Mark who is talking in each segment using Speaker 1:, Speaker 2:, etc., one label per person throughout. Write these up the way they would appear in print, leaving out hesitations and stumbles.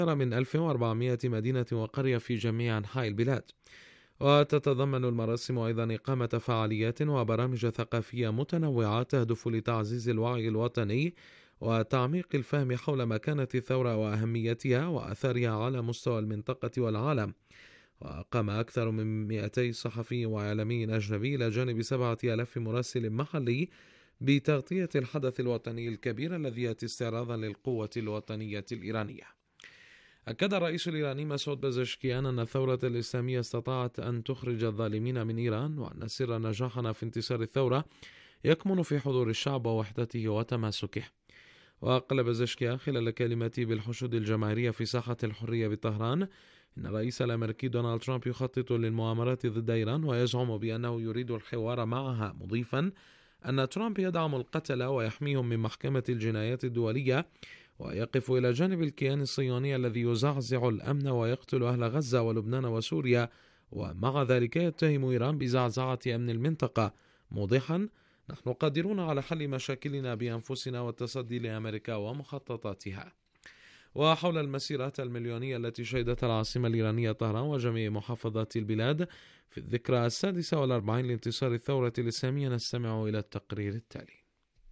Speaker 1: من 1400 مدينة وقرية في جميع أنحاء البلاد. وتتضمن المراسم أيضا إقامة فعاليات وبرامج ثقافية متنوعة تهدف لتعزيز الوعي الوطني وتعميق الفهم حول مكانة الثورة وأهميتها وأثارها على مستوى المنطقة والعالم. وقام أكثر من 200 صحفي وإعلامي أجنبي إلى جانب 7000 مراسل محلي بتغطية الحدث الوطني الكبير الذي يأتي استعراضا للقوة الوطنية الإيرانية. أكد الرئيس الإيراني مسعود بزشكيان أن الثورة الإسلامية استطاعت أن تخرج الظالمين من إيران، وأن سر نجاحنا في انتصار الثورة يكمن في حضور الشعب ووحدته وتماسكه. وقال بزشكيان خلال كلمته بالحشود الجماهيرية في ساحة الحرية بطهران إن الرئيس الأمريكي دونالد ترامب يخطط للمؤامرات ضد إيران ويزعم بأنه يريد الحوار معها، مضيفا أن ترامب يدعم القتلة ويحميهم من محكمة الجنايات الدولية ويقف إلى جانب الكيان الصهيوني الذي يزعزع الأمن ويقتل أهل غزة ولبنان وسوريا، ومع ذلك يتهم إيران بزعزعة أمن المنطقة، موضحا نحن قادرون على حل مشاكلنا بأنفسنا والتصدي لأمريكا ومخططاتها. وحول المسيرات المليونية التي شهدتها العاصمة الإيرانية طهران وجميع محافظات البلاد في الذكرى 46 لانتصار الثورة الإسلامية، نستمع إلى التقرير التالي.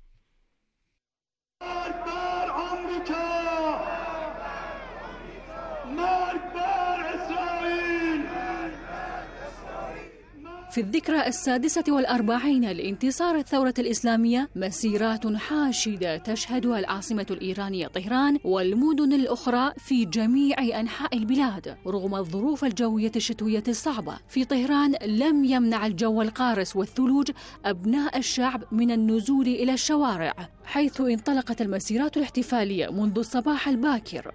Speaker 2: في الذكرى 46 لانتصار الثورة الإسلامية، مسيرات حاشدة تشهدها العاصمة الإيرانية طهران والمدن الأخرى في جميع أنحاء البلاد رغم الظروف الجوية الشتوية الصعبة. في طهران لم يمنع الجو القارس والثلوج أبناء الشعب من النزول إلى الشوارع، حيث انطلقت المسيرات الاحتفالية منذ الصباح الباكر.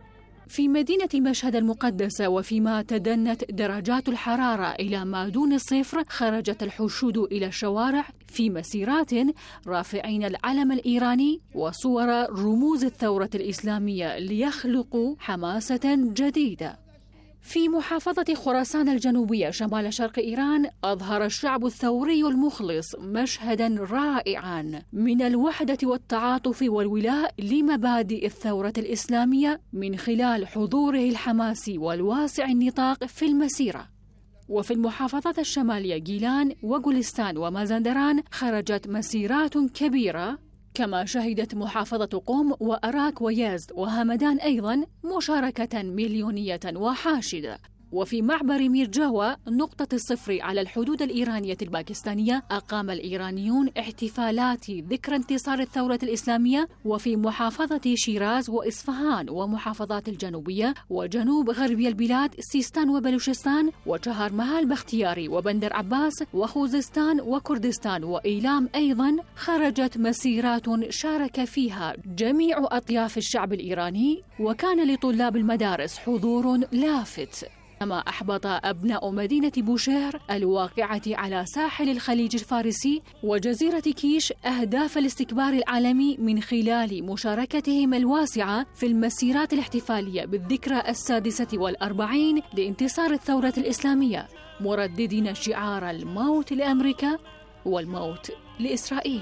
Speaker 2: في مدينة مشهد المقدسة وفيما تدنت درجات الحرارة إلى ما دون الصفر، خرجت الحشود إلى الشوارع في مسيرات رافعين العلم الإيراني وصور رموز الثورة الإسلامية ليخلقوا حماسة جديدة. في محافظة خراسان الجنوبية شمال شرق إيران، أظهر الشعب الثوري المخلص مشهداً رائعاً من الوحدة والتعاطف والولاء لمبادئ الثورة الإسلامية من خلال حضوره الحماسي والواسع النطاق في المسيرة. وفي المحافظات الشمالية جيلان وجولستان ومازندران خرجت مسيرات كبيرة، كما شهدت محافظة قم وأراك ويزد وهمدان أيضاً مشاركة مليونية وحاشدة. وفي معبر مير جاوا نقطة الصفر على الحدود الإيرانية الباكستانية، أقام الإيرانيون احتفالات ذكرى انتصار الثورة الإسلامية. وفي محافظة شيراز وإصفهان ومحافظات الجنوبية وجنوب غربي البلاد سيستان وبلوشستان وشهر مهال بختياري وبندر عباس وخوزستان وكردستان وإيلام أيضا خرجت مسيرات شارك فيها جميع أطياف الشعب الإيراني، وكان لطلاب المدارس حضور لافت. كما أحبط أبناء مدينة بوشهر الواقعة على ساحل الخليج الفارسي وجزيرة كيش أهداف الاستكبار العالمي من خلال مشاركتهم الواسعة في المسيرات الاحتفالية بالذكرى 46 لانتصار الثورة الإسلامية، مرددين شعار الموت لأمريكا والموت لإسرائيل.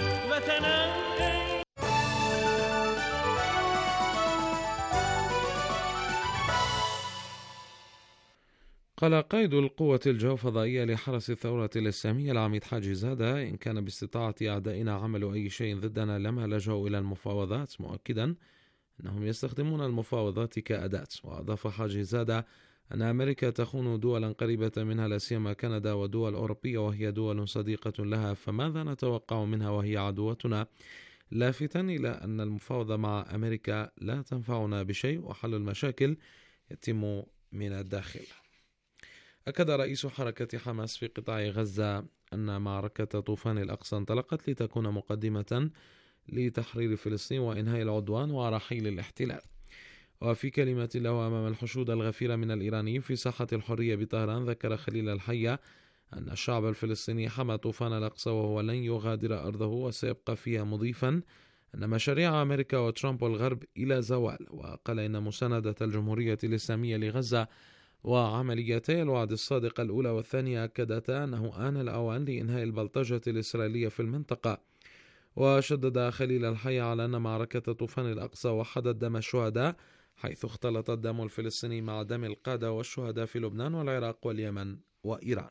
Speaker 1: قال قائد القوة الجوفضائية لحرس الثورة الإسلامية العميد حاجي زادة: إن كان باستطاعة أعدائنا عمل أي شيء ضدنا لما لجأوا إلى المفاوضات، مؤكدا أنهم يستخدمون المفاوضات كأداة. وأضاف حاجي زادة أن أمريكا تخون دولا قريبة منها لا سيما كندا ودول أوروبية وهي دول صديقة لها، فماذا نتوقع منها وهي عدوتنا؟ لافتا إلى أن المفاوضة مع أمريكا لا تنفعنا بشيء وحل المشاكل يتم من الداخل. أكد رئيس حركة حماس في قطاع غزة أن معركة طوفان الأقصى انطلقت لتكون مقدمة لتحرير فلسطين وإنهاء العدوان ورحيل الاحتلال. وفي كلمة له أمام الحشود الغفيرة من الإيرانيين في ساحة الحرية بطهران، ذكر خليل الحية أن الشعب الفلسطيني حمى طوفان الأقصى وهو لن يغادر أرضه وسيبقى فيها، مضيفا أن مشاريع أمريكا وترامب والغرب إلى زوال. وقال إن مساندة الجمهورية الإسلامية لغزة وعمليتي الوعد الصادق الأولى والثانية أكدتا أنه آن الأوان لإنهاء البلطجة الإسرائيلية في المنطقة. وشدد خليل الحي على أن معركة طوفان الأقصى وحدت دم الشهداء حيث اختلط الدم الفلسطيني مع دم القادة والشهداء في لبنان والعراق واليمن وإيران.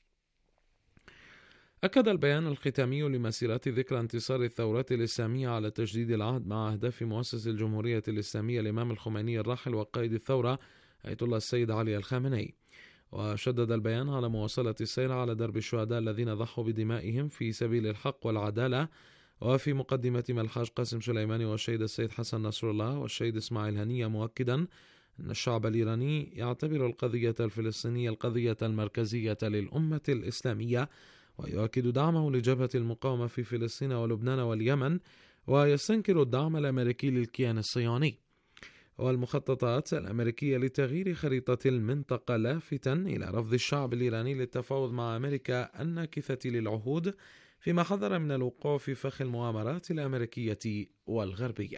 Speaker 1: أكد البيان الختامي لمسيرات ذكرى انتصار الثورة الإسلامية على تجديد العهد مع أهداف مؤسس الجمهورية الإسلامية الإمام الخميني الراحل وقائد الثورة آية الله السيد علي الخامنئي. وشدد البيان على مواصلة السير على درب الشهداء الذين ضحوا بدمائهم في سبيل الحق والعدالة، وفي مقدمة الحاج قاسم سليماني والشهيد السيد حسن نصر الله والشهيد إسماعيل هنية، مؤكدا أن الشعب الإيراني يعتبر القضية الفلسطينية القضية المركزية للأمة الإسلامية، ويؤكد دعمه لجبهة المقاومة في فلسطين ولبنان واليمن، ويستنكر الدعم الأمريكي للكيان الصهيوني والمخططات الأمريكية لتغيير خريطة المنطقة، لافتا إلى رفض الشعب الإيراني للتفاوض مع أمريكا الناكثة للعهود، فيما حذر من الوقوع في فخ المؤامرات الأمريكية والغربية.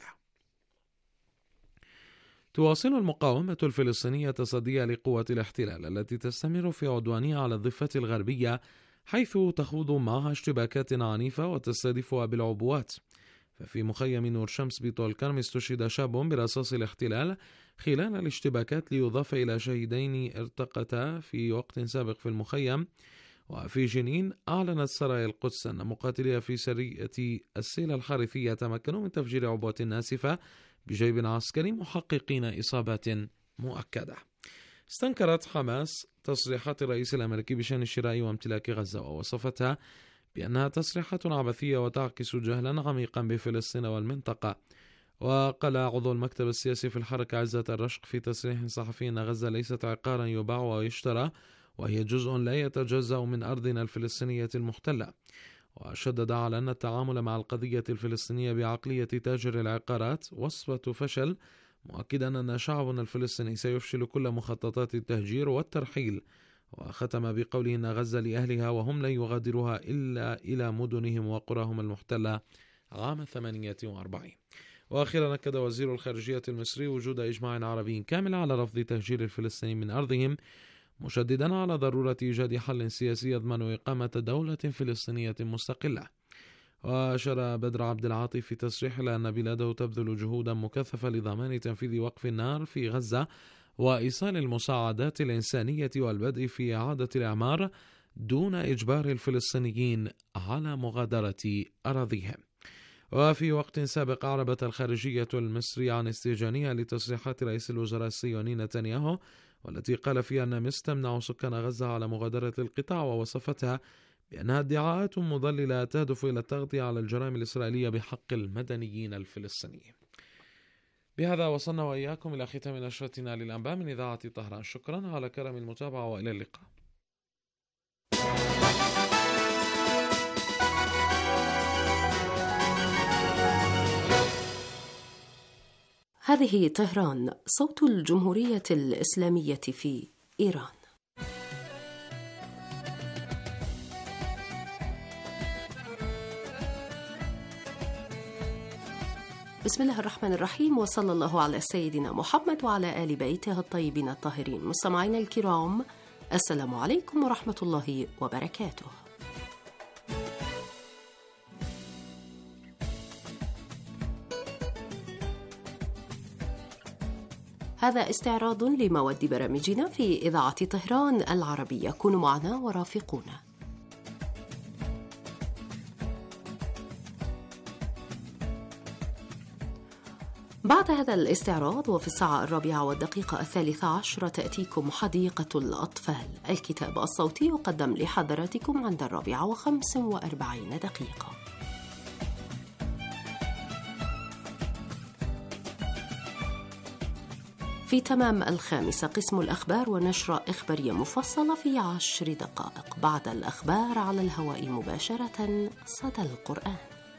Speaker 1: تواصل المقاومة الفلسطينية تصديها لقوة الاحتلال التي تستمر في عدوانها على الضفة الغربية، حيث تخوض معها اشتباكات عنيفة وتستهدفها بالعبوات. ففي مخيم نور شمس بطول كرم استشهد شاب برصاص الاحتلال خلال الاشتباكات، ليضاف إلى شهيدين ارتقتا في وقت سابق في المخيم. وفي جنين أعلنت سرايا القدس أن مقاتليها في سرية السيل الحارثية تمكنوا من تفجير عبوة ناسفة بجيب عسكري، محققين إصابات مؤكدة. استنكرت حماس تصريحات الرئيس الأمريكي بشأن شراء وامتلاك غزة، ووصفتها بأنها تصريحات عبثية وتعكس جهلا عميقا بفلسطين والمنطقة. وقال عضو المكتب السياسي في الحركة عزت الرشق في تصريح صحفي أن غزة ليست عقارا يباع ويشترى، وهي جزء لا يتجزأ من أرضنا الفلسطينية المحتلة. وشدد على أن التعامل مع القضية الفلسطينية بعقلية تاجر العقارات وصفة فشل، مؤكدا أن شعبنا الفلسطيني سيفشل كل مخططات التهجير والترحيل. وختم بقوله أن غزة لأهلها وهم لا يغادروها إلا إلى مدنهم وقراهم المحتلة عام 48. وأخيرا أكد وزير الخارجية المصري وجود إجماع عربي كامل على رفض تهجير الفلسطينيين من أرضهم، مشددا على ضرورة إيجاد حل سياسي يضمن إقامة دولة فلسطينية مستقلة. وأشار بدر عبد العاطي في تصريح إلى أن بلاده تبذل جهودا مكثفة لضمان تنفيذ وقف النار في غزة وإيصال المساعدات الإنسانية والبدء في إعادة الإعمار دون إجبار الفلسطينيين على مغادرة أراضيهم. وفي وقت سابق أعربت الخارجية المصرية عن استهجانها لتصريحات رئيس الوزراء الصهيوني نتنياهو، والتي قال فيها أن مصر تمنع سكان غزة على مغادرة القطاع، ووصفتها بأنها ادعاءات مضللة تهدف إلى التغطية على الجرائم الإسرائيلية بحق المدنيين الفلسطينيين. بهذا وصلنا وإياكم إلى ختام نشرتنا للأنباء من إذاعة طهران. شكرا على كرم المتابعة وإلى اللقاء.
Speaker 3: هذه طهران، صوت الجمهورية الإسلامية في إيران. بسم الله الرحمن الرحيم، وصلى الله على سيدنا محمد وعلى آل بيته الطيبين الطاهرين. مستمعينا الكرام، السلام عليكم ورحمة الله وبركاته. هذا استعراض لمواد برامجنا في إذاعة طهران العربية. كونوا معنا ورافقونا. بعد هذا الاستعراض وفي الساعة 4:13 تأتيكم حديقة الأطفال، الكتاب الصوتي يقدم لحضراتكم عند 4:45. في تمام 5 قسم الأخبار ونشرة إخبارية مفصلة في 10 دقائق. بعد الأخبار على الهواء مباشرة صدى القرآن.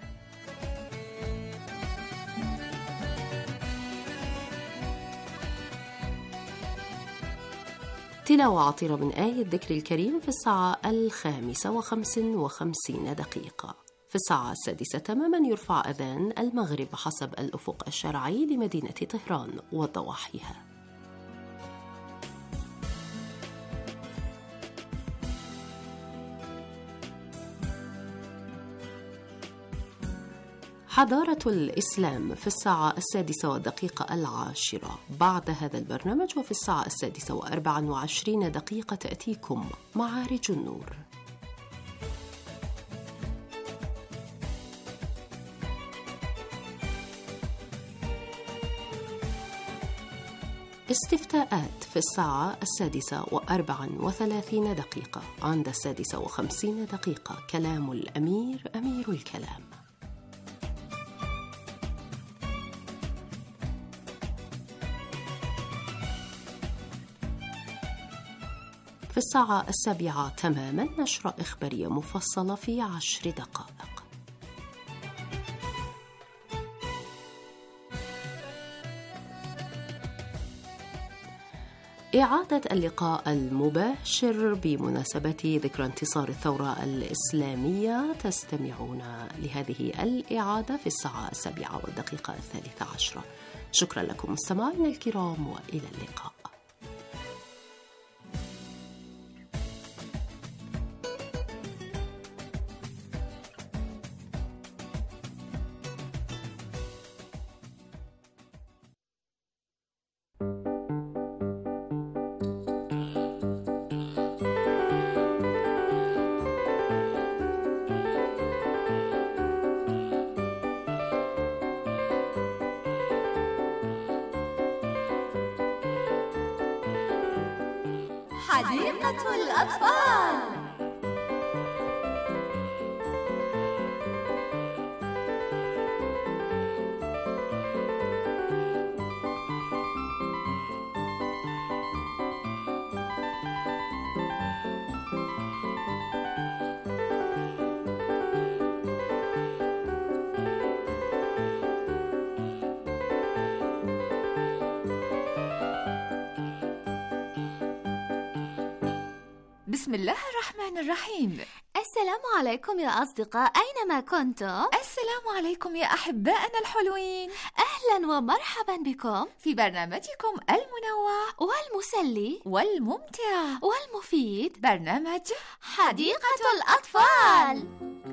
Speaker 3: تلاوة عطرة من آية الذكر الكريم في الساعة 5:55. في الساعة 6 تماما يرفع أذان المغرب حسب الأفق الشرعي لمدينة طهران وضواحيها. حضارة الإسلام في الساعة 6:10. بعد هذا البرنامج وفي الساعة 6:24 تأتيكم معارج النور. استفتاءات في الساعة 6:34. عند 6:50 كلام الأمير أمير الكلام. في الساعة 7 تماما نشرة إخبارية مفصلة في 10 دقائق. إعادة اللقاء المباشر بمناسبة ذكرى انتصار الثورة الإسلامية، تستمعون لهذه الإعادة في الساعة 7:13. شكرا لكم مستمعينا الكرام وإلى اللقاء.
Speaker 4: حديقة الأطفال.
Speaker 5: بسم الله الرحمن الرحيم.
Speaker 4: السلام عليكم يا أصدقاء، أينما كنتم.
Speaker 5: السلام عليكم يا أحبائنا الحلوين.
Speaker 4: أهلا ومرحبا بكم
Speaker 5: في برنامجكم المنوع
Speaker 4: والمسلي
Speaker 5: والممتع
Speaker 4: والمفيد،
Speaker 5: برنامج
Speaker 4: حديقة الأطفال.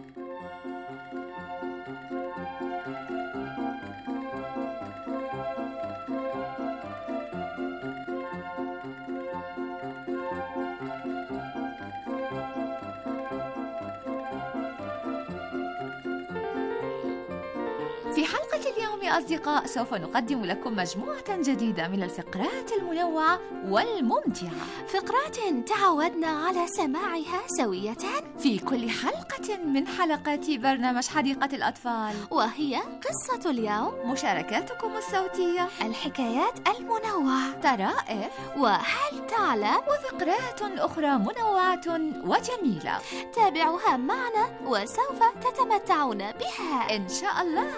Speaker 5: في حلقة اليوم يا أصدقاء سوف نقدم لكم مجموعة جديدة من الفقرات المنوعة والممتعة،
Speaker 4: فقرات تعودنا على سماعها سوية
Speaker 5: في كل حلقة من حلقات برنامج حديقة الأطفال،
Speaker 4: وهي قصة اليوم،
Speaker 5: مشاركاتكم الصوتية،
Speaker 4: الحكايات المنوعة،
Speaker 5: طرائف،
Speaker 4: وهل تعلم،
Speaker 5: وفقرات أخرى منوعة وجميلة.
Speaker 4: تابعوها معنا وسوف تتمتعون بها
Speaker 5: إن شاء الله.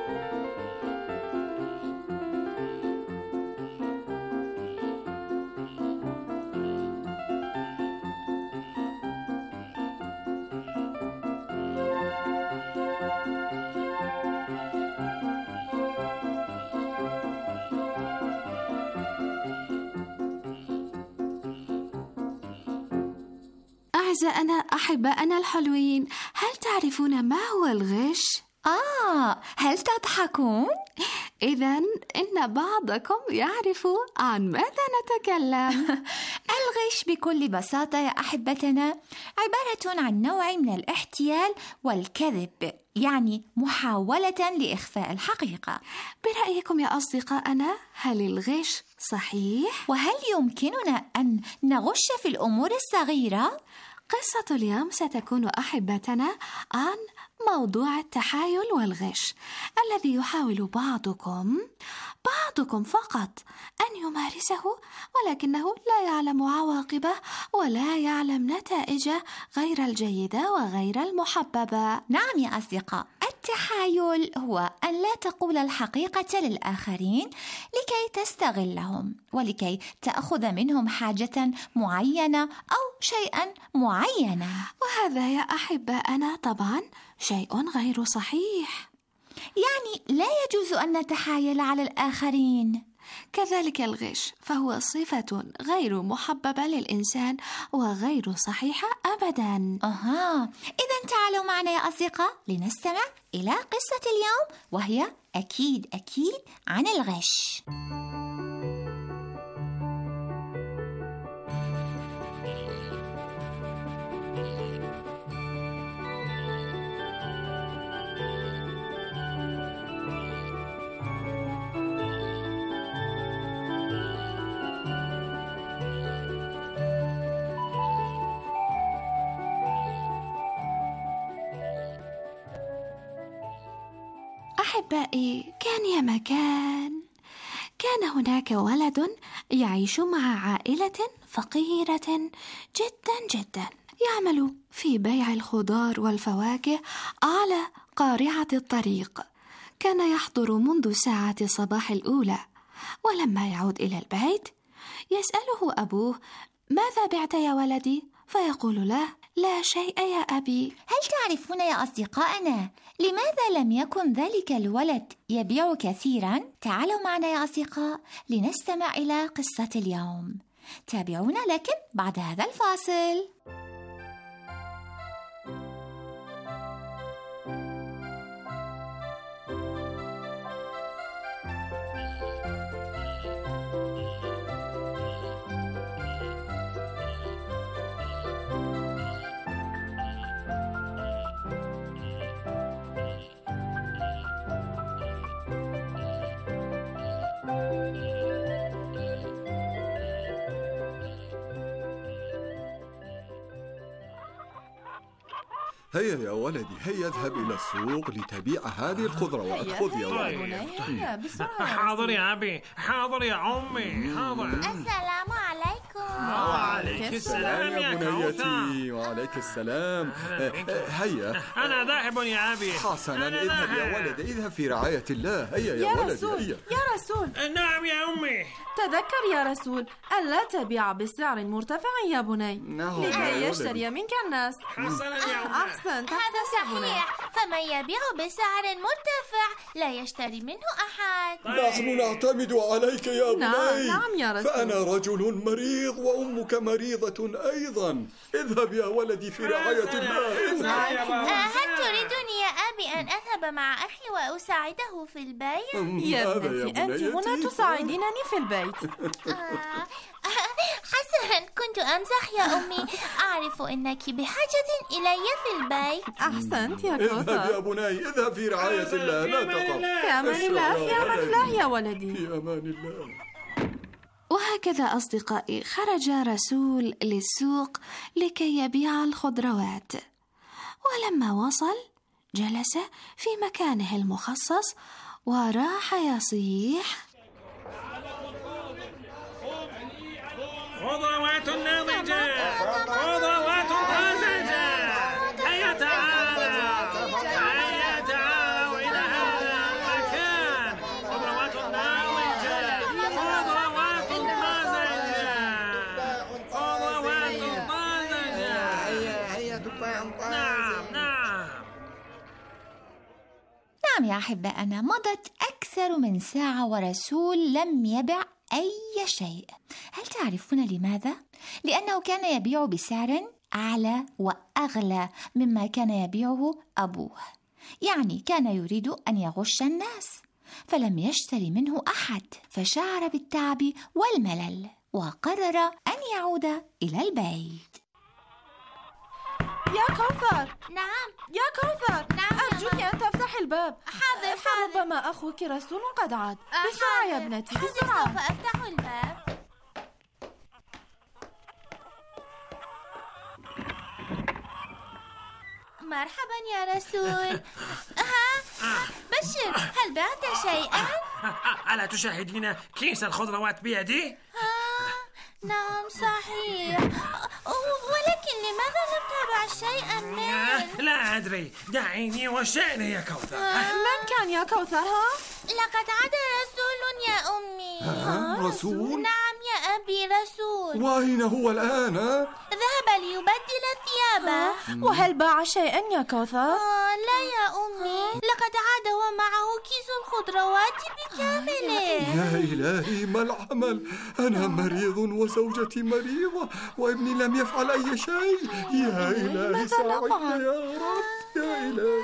Speaker 4: أعزائنا أحبائنا الحلوين، هل تعرفون ما هو الغش؟
Speaker 5: هل تضحكون؟
Speaker 4: إذن إن بعضكم يعرف عن ماذا نتكلم.
Speaker 5: الغش بكل بساطة يا أحبتنا عبارة عن نوع من الاحتيال والكذب، يعني محاولة لإخفاء الحقيقة.
Speaker 4: برأيكم يا أصدقائنا، هل الغش صحيح؟
Speaker 5: وهل يمكننا أن نغش في الأمور الصغيرة؟
Speaker 4: قصة اليوم ستكون أحبتنا عن موضوع التحايل والغش الذي يحاول بعضكم فقط أن يمارسه، ولكنه لا يعلم عواقبه ولا يعلم نتائجه غير الجيدة وغير المحببة.
Speaker 5: نعم يا أصدقاء، التحايل هو أن لا تقول الحقيقة للآخرين لكي تستغلهم ولكي تأخذ منهم حاجة معينة أو شيئا معينا،
Speaker 4: وهذا يا أحبائنا طبعا شيء غير صحيح.
Speaker 5: يعني لا يجوز أن نتحايل على الآخرين.
Speaker 4: كذلك الغش، فهو صفة غير محببة للإنسان وغير صحيحة أبداً.
Speaker 5: إذن تعالوا معنا يا أصدقاء لنستمع إلى قصة اليوم، وهي أكيد عن الغش.
Speaker 4: أحبائي، كان يا مكان كان هناك ولد يعيش مع عائلة فقيرة جدا، يعمل في بيع الخضار والفواكه على قارعة الطريق. كان يحضر منذ ساعة الصباح الأولى، ولما يعود إلى البيت يسأله أبوه: ماذا بعت يا ولدي؟ فيقول له: لا شيء يا أبي.
Speaker 5: هل تعرفون يا أصدقائنا لماذا لم يكن ذلك الولد يبيع كثيرا؟ تعالوا معنا يا أصدقاء لنستمع إلى قصة اليوم. تابعونا لكن بعد هذا الفاصل.
Speaker 6: هيا يا ولدي، هيا اذهب إلى السوق لتبيع هذه الخضروات. خذ يا ولدي.
Speaker 7: حاضر يا أبي، حاضر يا أمي، حاضر.
Speaker 5: السلام عليكم.
Speaker 7: وعليك السلام يا
Speaker 6: بنيتي. وعليك السلام. هيا،
Speaker 7: أنا ذاهب يا أبي.
Speaker 6: حسنا، اذهب يا ولدي، اذهب في رعاية الله. هيا يا ولدي، هيا.
Speaker 8: يا رسول.
Speaker 7: نعم يا أمي.
Speaker 8: تذكر يا رسول ألا تبيع بسعر مرتفع يا بني، لكي يشتري منك الناس.
Speaker 7: حسنا يا أمي.
Speaker 8: أحسنت.
Speaker 5: هذا صحيح، فمن يبيع بسعر مرتفع لا يشتري منه أحد.
Speaker 6: نحن نعتمد عليك يا بني.
Speaker 8: نعم يا رسول.
Speaker 6: فأنا رجل مريض وأمك مريضة أيضا. اذهب يا ولدي في رعاية الله.
Speaker 5: هل تريدني يا أبي أن أذهب مع أخي وأساعده في البيت؟
Speaker 8: يا ابنتي، أنت هنا تساعدينني في البيت.
Speaker 5: حسنا، كنت أمزح يا أمي. أعرف أنك بحاجة إلي في البيت.
Speaker 8: أحسنت يا
Speaker 6: اذهب
Speaker 8: كوثر.
Speaker 6: يا بني، اذهب في رعاية الله، لا تقف.
Speaker 8: في أمان الله، في أمان الله يا ولدي.
Speaker 6: في أمان الله.
Speaker 4: وهكذا أصدقائي خرج رسول للسوق لكي يبيع الخضروات، ولما وصل جلس في مكانه المخصص وراح يصيح:
Speaker 7: خضروات ناضجة، خضروات طازجة، هيا تعالوا إلى هذا المكان. خضروات ناضجة، خضروات طازجة، خضروات طازجة.
Speaker 9: هيا تفاح
Speaker 7: نعم.
Speaker 5: نعم يا أحبائنا، مضت أكثر من ساعة ورسول لم يبع أي شيء. هل تعرفون لماذا؟ لأنه كان يبيع بسعر أعلى وأغلى مما كان يبيعه أبوه، يعني كان يريد أن يغش الناس، فلم يشتري منه أحد، فشعر بالتعب والملل وقرر أن يعود إلى البيت.
Speaker 8: يا كوثر.
Speaker 5: نعم
Speaker 8: يا كوثر.
Speaker 5: نعم.
Speaker 8: أرجوك أن تفتح الباب.
Speaker 5: حاضر.
Speaker 8: فربما أخوك رسول قد عاد. بسرعة يا ابنتي، بسرعة.
Speaker 5: سوف أفتح الباب. مرحبا يا رسول. بشر، هل بعت شيئا؟
Speaker 7: ألا تشاهدين كيس الخضروات بيدي؟
Speaker 5: نعم صحيح، ولكن لماذا لم تبع شيئا من؟
Speaker 7: لا أدري، دعيني وشأني يا كوثر.
Speaker 8: من كان يا كوثر؟
Speaker 5: لقد عاد رسول يا أمي.
Speaker 6: رسول؟
Speaker 5: نعم يا أبي.
Speaker 9: أبي رسول.
Speaker 6: وأين هو الآن؟
Speaker 9: ذهب ليبدل ثيابه.
Speaker 8: وهل باع شيئا يا كوثر؟
Speaker 9: لا يا أمي، لقد عاد ومعه كيس الخضروات بكامله.
Speaker 6: يا إلهي، ما العمل؟ أنا مريض وزوجتي مريضة وابني لم يفعل أي شيء. يا إلهي ساعدنا يا رب، يا إلهي.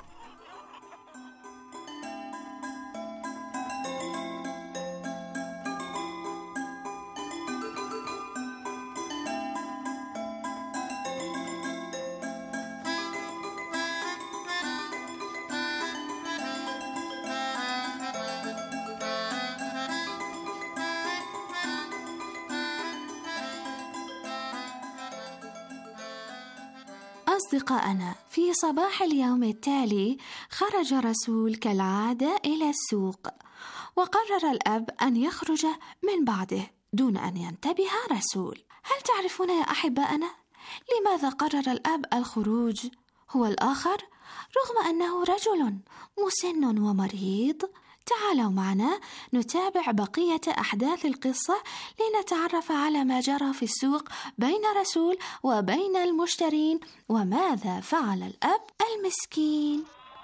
Speaker 4: أصدقائنا، في صباح اليوم التالي خرج رسول كالعادة إلى السوق، وقرر الأب أن يخرج من بعده دون أن ينتبه رسول. هل تعرفون يا أحبائنا لماذا قرر الأب الخروج هو الآخر رغم أنه رجل مسن ومريض؟ تعالوا معنا نتابع بقية أحداث القصة لنتعرف على ما جرى في السوق بين رسول وبين المشترين، وماذا فعل الأب المسكين.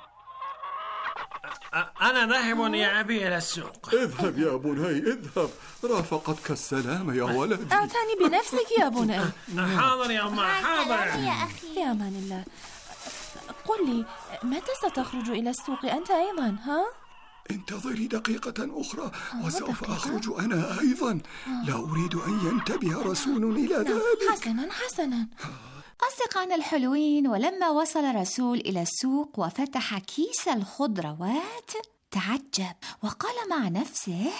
Speaker 7: أنا ذاهب يا أبي إلى السوق.
Speaker 6: اذهب يا بني، اذهب، رافقتك السلام يا ولدي.
Speaker 8: اعتني بنفسك يا بني.
Speaker 7: حاضر يا أمه، حاضر
Speaker 9: يا أخي.
Speaker 8: في أمان الله. قل لي، متى ستخرج إلى السوق أنت أيضا؟ ها؟
Speaker 6: انتظري دقيقة أخرى وسوف أخرج أنا أيضا. لا أريد أن ينتبه رسول إلى ذلك.
Speaker 8: حسنا.
Speaker 5: أصدقائنا الحلوين، ولما وصل رسول إلى السوق وفتح كيس الخضروات تعجب وقال مع نفسه: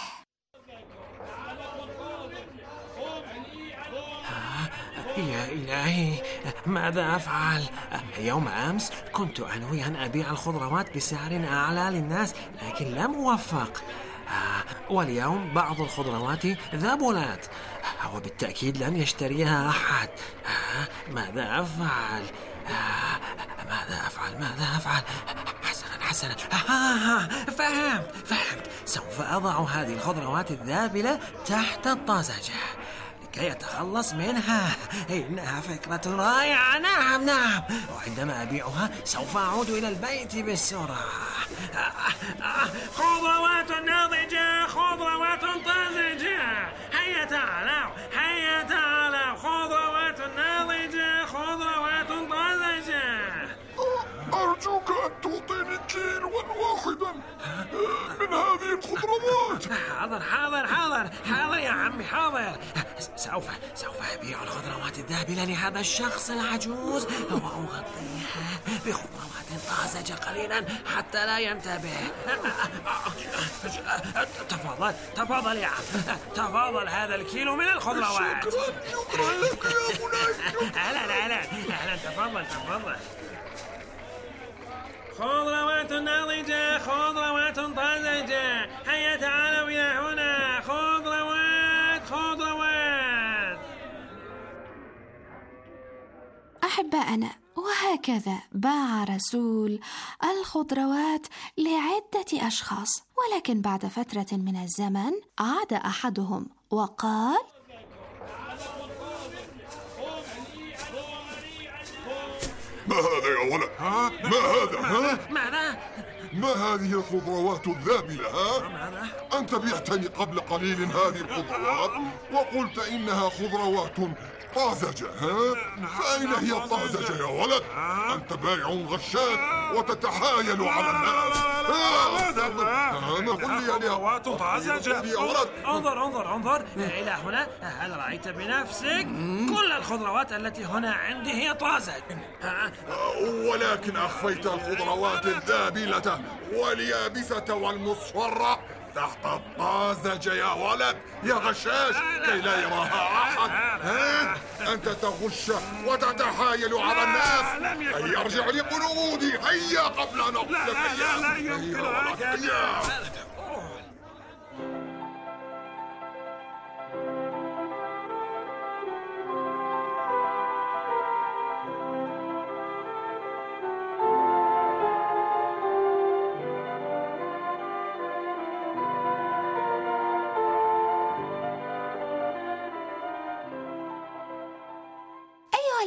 Speaker 7: يا إلهي، ماذا أفعل؟ يوم أمس كنت أنوي أن أبيع الخضروات بسعر أعلى للناس، لكن لم أوفق. واليوم بعض الخضروات ذبلت، وبالتأكيد لن يشتريها أحد. ماذا أفعل؟ ماذا أفعل؟ حسنا. فهمت. سوف أضع هذه الخضروات الذابلة تحت الطازجة كي يتخلص منها. إنها فكرة رائعة. نعم. وعندما أبيعها سوف أعود إلى البيت بسرعة. خضروات ناضجة، خضروات طازجة. هيا تعالوا، خضروات ناضجة، خضروات طازجة.
Speaker 6: أرجوك أن تعطيني كيلوا واحدا من هذه الخضروات.
Speaker 7: حاضر يا عمي، حاضر. سوف أبيع الخضروات الذابلة لهذا الشخص العجوز وأغطيها بخضروات طازجة قليلا حتى لا ينتبه. تفضل يا عم، تفضل هذا الكيلو من الخضروات.
Speaker 6: شكرا لك يا بني.
Speaker 7: أهلا، تفضل. خضروات ناضجة، خضروات طازجة. هيا تعالوا إلى هنا. خضروات.
Speaker 4: أحبائنا، وهكذا باع رسول الخضروات لعدة أشخاص، ولكن بعد فترة من الزمن عاد أحدهم وقال:
Speaker 10: ما هذا يا ولد؟ ما هذا؟
Speaker 7: ماذا؟
Speaker 10: ما هذه الخضروات الذابلة؟ أنت بعتني قبل قليل هذه الخضروات وقلت إنها خضروات طازجة. فأين هي الطازجة يا ولد؟ أنت بائع غشاش وتتحايل على الناس.
Speaker 7: خضروات طازجة. انظر إلى هنا. هل رأيت بنفسك؟ كل الخضروات التي هنا عندي هي طازجة.
Speaker 10: ولكن أخفيت الخضروات الذابلة واليابسة والمصفرة تحت الطازجة يا ولد، يا غشاش، كي لا يراها أحد. أنت تغش وتتحايل على الناس. هيا ارجع لقنودي، هيا قبل أن أقتلك.
Speaker 7: لا يمكن.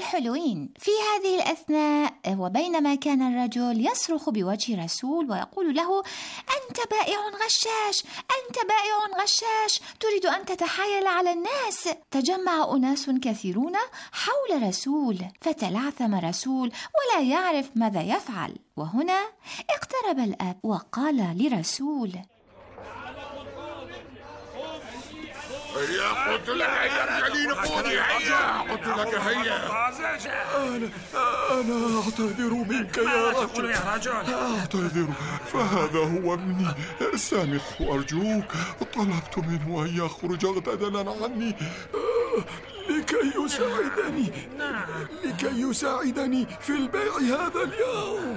Speaker 5: الحلوين. في هذه الأثناء وبينما كان الرجل يصرخ بوجه رسول ويقول له: أنت بائع غشاش، أنت بائع غشاش، تريد أن تتحايل على الناس. تجمع أناس كثيرون حول رسول، فتلعثم رسول ولا يعرف ماذا يفعل. وهنا اقترب الأب وقال لرسول:
Speaker 10: هيا قلت لك هيا ارجلي نقودي، هيا قلت لك هيا. أنا أعتذر منك يا رجل، أعتذر، فهذا هو ابني، سامحه أرجوك. طلبت منه أن يخرج اغتدلا عني لكي يساعدني في البيع هذا اليوم.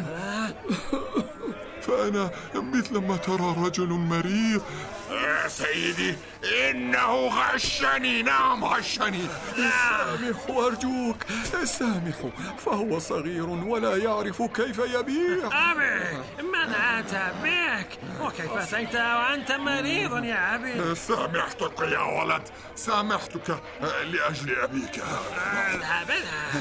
Speaker 10: فأنا مثل ما ترى رجل مريض. يا سيدي إنه غشني، نعم غشني. سامحه أرجوك، سامحه، فهو صغير ولا يعرف كيف يبيع.
Speaker 7: أبي، من أتى بك؟ وكيف أتيت وأنت مريض يا أبي؟
Speaker 10: سامحتك يا ولد، سامحتك لأجل أبيك.
Speaker 7: اذهب اذهب.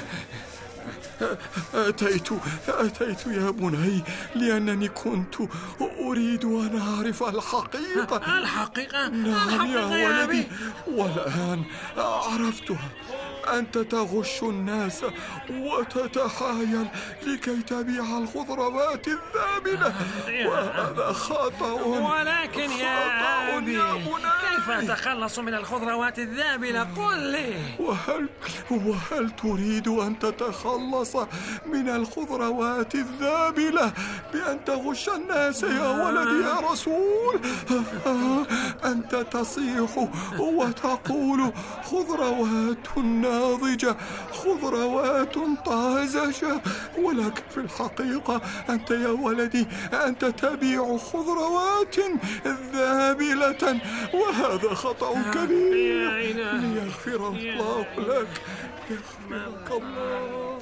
Speaker 6: أتيت يا بني لأنني كنت أريد أن أعرف الحقيقة.
Speaker 7: الحقيقة؟
Speaker 6: نعم يا ولدي، والآن عرفتها. أنت تغش الناس وتتحايل لكي تبيع الخضروات الذابلة، وهذا خطأ.
Speaker 7: ولكن يا أبي، كيف أتخلص من الخضروات الذابلة؟ قل لي.
Speaker 6: وهل تريد أن تتخلص من الخضروات الذابلة بأن تغش الناس يا ولدي يا رسول؟ أنت تصيح وتقول خضروات ناضجة، خضروات طازجة، ولكن في الحقيقة أنت يا ولدي أنت تبيع خضروات ذابلة، وهذا خطأ كبير. ليغفر الله لك، يغفرك الله.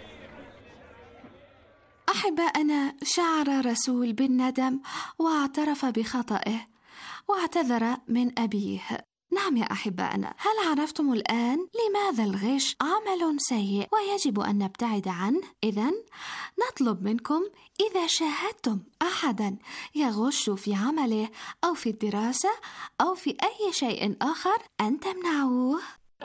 Speaker 4: أحبائنا، شعر رسول بالندم واعترف بخطئه واعتذر من أبيه. نعم يا أحبائنا، هل عرفتم الآن لماذا الغش عمل سيء ويجب أن نبتعد عنه؟ إذن نطلب منكم إذا شاهدتم أحدا يغش في عمله أو في الدراسة أو في أي شيء آخر أن تمنعوه.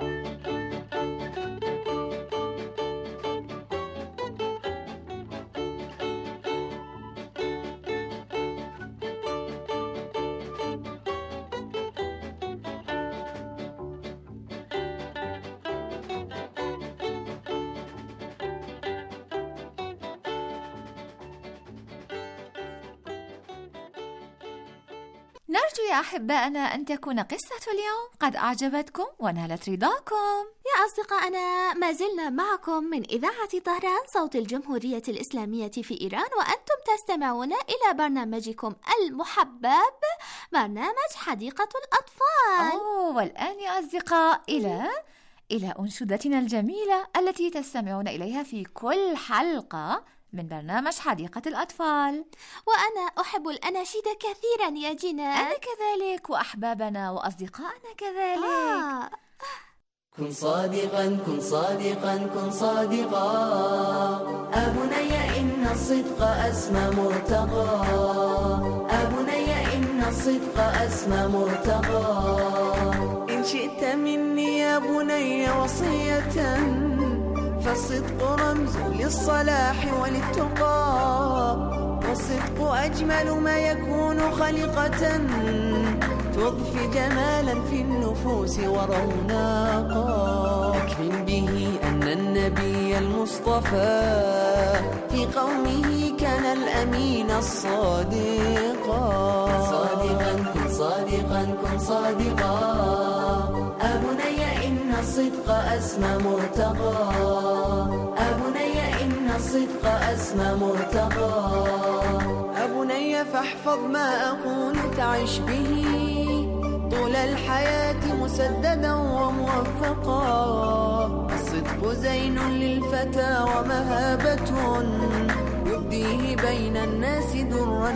Speaker 5: نرجو يا أحبائنا أن تكون قصة اليوم قد أعجبتكم ونالت رضاكم.
Speaker 9: يا أصدقائنا، ما زلنا معكم من إذاعة طهران صوت الجمهورية الإسلامية في إيران، وأنتم تستمعون إلى برنامجكم المحبب، برنامج حديقة الأطفال.
Speaker 5: والآن يا أصدقاء إلى أنشودتنا الجميلة التي تستمعون إليها في كل حلقة من برنامج حديقة الأطفال.
Speaker 9: وأنا أحب الأناشيد كثيرا يا جنان.
Speaker 5: أنا كذلك، وأحبابنا وأصدقائنا كذلك.
Speaker 11: كن صادقا كن صادقا كن صادقا، أبني إن الصدق أسمى مرتقى، أبني إن الصدق أسمى مرتقى.
Speaker 12: إن شئت مني يا بني وصية، فالصدق رمز للصلاح وللتقى، والصدق أجمل ما يكون خلقة، تضفي جمالا في النفوس وروناقا. أكرم به أن النبي المصطفى في قومه كان الأمين الصادقا.
Speaker 11: صادقا كن صادقا كن صادقا، أبني إن الصدق أسمى مرتقى، أبني إن الصدق أسمى مرتقى.
Speaker 12: أبني فاحفظ ما أقول تعش به، طول الحياة مسددا وموفقا. الصدق زين للفتى ومهابة، يبديه بين الناس درا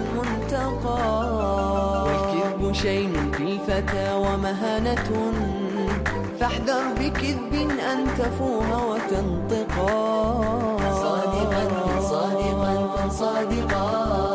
Speaker 12: منتقى. والكذب شين في الفتى ومهانة، فاحذر بكذب أن تفوه وتنطقا.
Speaker 11: صادقا كن صادقا كن صادقا،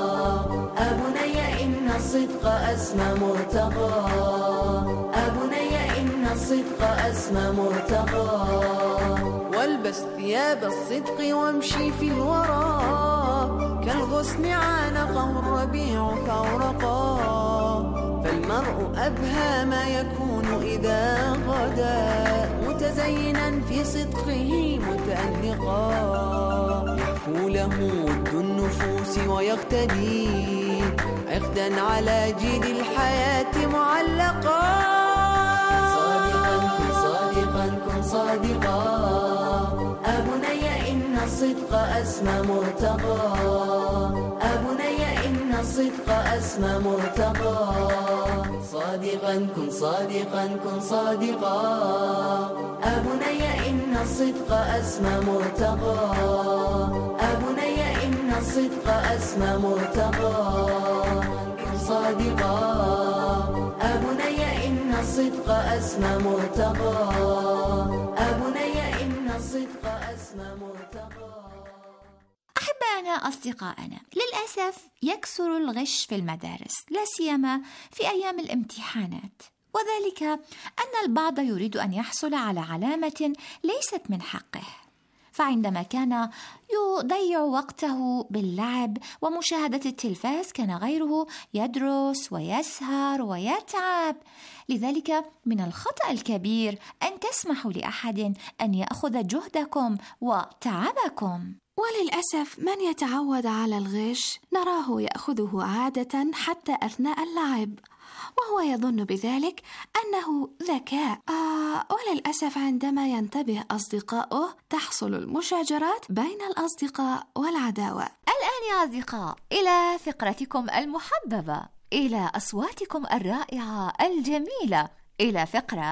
Speaker 11: أبني إن الصدق أسمى مرتقى. أبني إن الصدق أسمى مرتقى.
Speaker 12: والبس ثياب الصدق وامشي في الورى، كالغصن عانقه الربيع فاورقا. فالمرء أبهى ما يكون إذا غدا، متزينا في صدقه متأنقا. يحفو له ود النفوس ويغتدي، عقدا على جيد الحياة معلقا.
Speaker 11: صادقا كن صادقا كن صادقا، أبني إن الصدق أسمى مرتقى. أبني إن الصدق أسمى مرتقى. صادقا كن صادقا كن صادقا، أبني إن الصدق أسمى مرتقى. أبني إن الصدق أسمى مرتقى. كن صادقا، أبني إن الصدق أسمى مرتقى. أبني إن الصدق أسمى مرتقى.
Speaker 5: أحبائنا أصدقائنا، للأسف يكثر الغش في المدارس، لا سيما في أيام الامتحانات، وذلك أن البعض يريد أن يحصل على علامة ليست من حقه، فعندما كان يضيع وقته باللعب ومشاهدة التلفاز كان غيره يدرس ويسهر ويتعب. لذلك من الخطأ الكبير أن تسمحوا لأحد أن يأخذ جهدكم وتعبكم.
Speaker 4: وللأسف من يتعود على الغش نراه يأخذه عادة حتى أثناء اللعب، وهو يظن بذلك أنه ذكاء. وللأسف عندما ينتبه أصدقاؤه تحصل المشاجرات بين الأصدقاء والعداوة.
Speaker 5: الآن يا أصدقاء إلى فقرتكم المحببة، إلى أصواتكم الرائعة الجميلة، إلى